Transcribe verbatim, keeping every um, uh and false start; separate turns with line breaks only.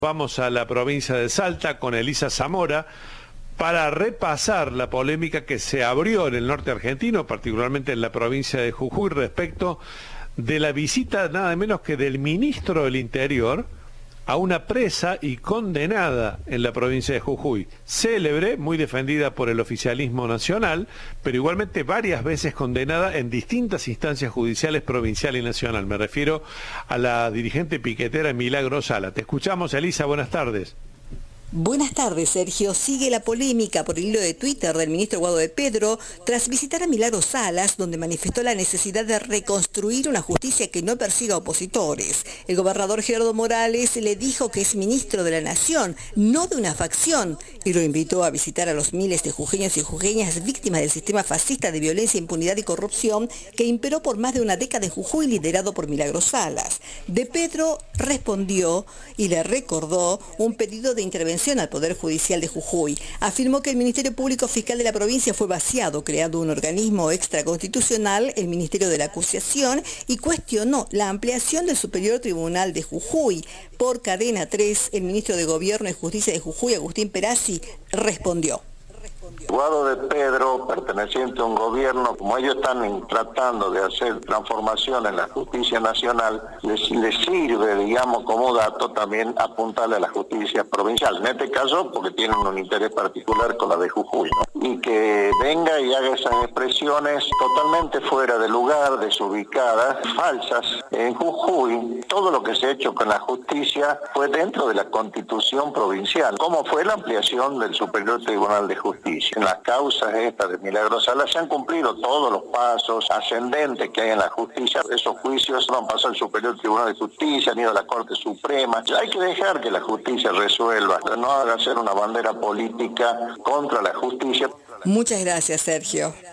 Vamos a la provincia de Salta con Elisa Zamora para repasar la polémica que se abrió en el norte argentino, particularmente en la provincia de Jujuy, respecto de la visita nada menos que del ministro del Interior a una presa y condenada en la provincia de Jujuy, célebre, muy defendida por el oficialismo nacional, pero igualmente varias veces condenada en distintas instancias judiciales provincial y nacional. Me refiero a la dirigente piquetera Milagro Sala. Te escuchamos, Elisa, buenas tardes.
Buenas tardes, Sergio. Sigue la polémica por el hilo de Twitter del ministro Guado de Pedro tras visitar a Milagro Salas, donde manifestó la necesidad de reconstruir una justicia que no persiga opositores. El gobernador Gerardo Morales le dijo que es ministro de la Nación, no de una facción, y lo invitó a visitar a los miles de jujeños y jujeñas víctimas del sistema fascista de violencia, impunidad y corrupción que imperó por más de una década en Jujuy, liderado por Milagro Salas. De Pedro respondió y le recordó un pedido de intervención al Poder Judicial de Jujuy. Afirmó que el Ministerio Público Fiscal de la provincia fue vaciado, creando un organismo extraconstitucional, el Ministerio de la Acusación, y cuestionó la ampliación del Superior Tribunal de Jujuy. Por Cadena tres, el ministro de Gobierno y Justicia de Jujuy, Agustín Perazzi, respondió.
Guado de Pedro, perteneciente a un gobierno, como ellos están tratando de hacer transformación en la justicia nacional, les, les sirve, digamos, como dato también apuntarle a la justicia provincial. En este caso, porque tienen un interés particular con la de Jujuy, ¿no? Y que venga y haga esas expresiones totalmente fuera de lugar, desubicadas, falsas. En Jujuy, todo lo que se ha hecho con la justicia fue dentro de la Constitución provincial, como fue la ampliación del Superior Tribunal de Justicia. En las causas estas de Milagro Sala se han cumplido todos los pasos ascendentes que hay en la justicia. Esos juicios no han pasado al Superior Tribunal de Justicia, ni a la Corte Suprema. Hay que dejar que la justicia resuelva, no haga ser una bandera política contra la justicia.
Muchas gracias, Sergio.